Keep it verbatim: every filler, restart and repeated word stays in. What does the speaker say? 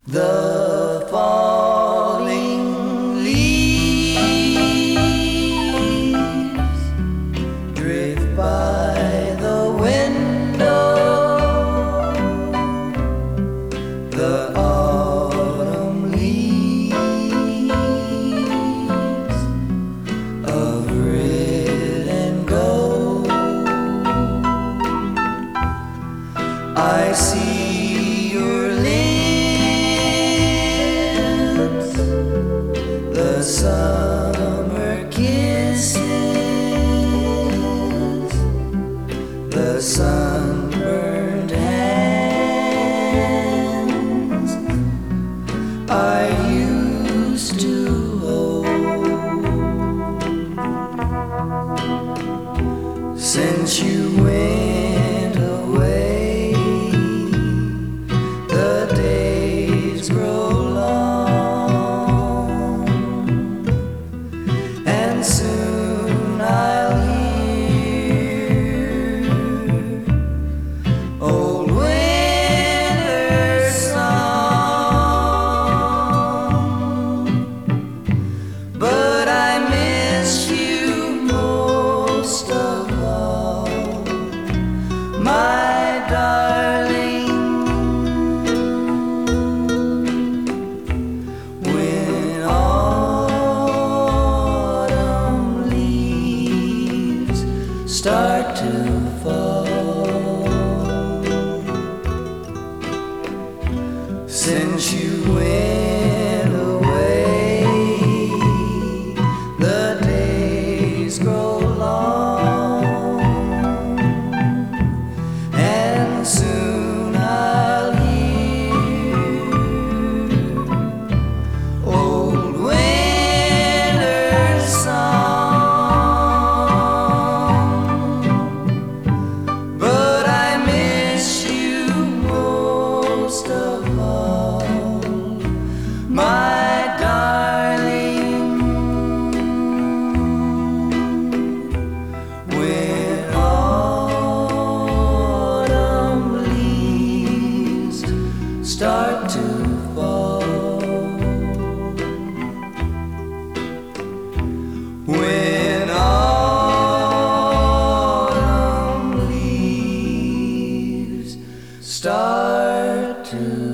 The falling leaves drift by the window. The autumn leaves of red and gold. I see your lips, the summer kisses, the sunburned hands I used to hold. Since you went away, the days grow long, and soon I'll hear old winter's song. But I miss you most of all, my darling. When autumn leaves start to fall, since you went away, the days grow long, and soon I'll hear old winter's song. But I miss you most of all, my darling. When autumn leaves start to fall, when autumn leaves start to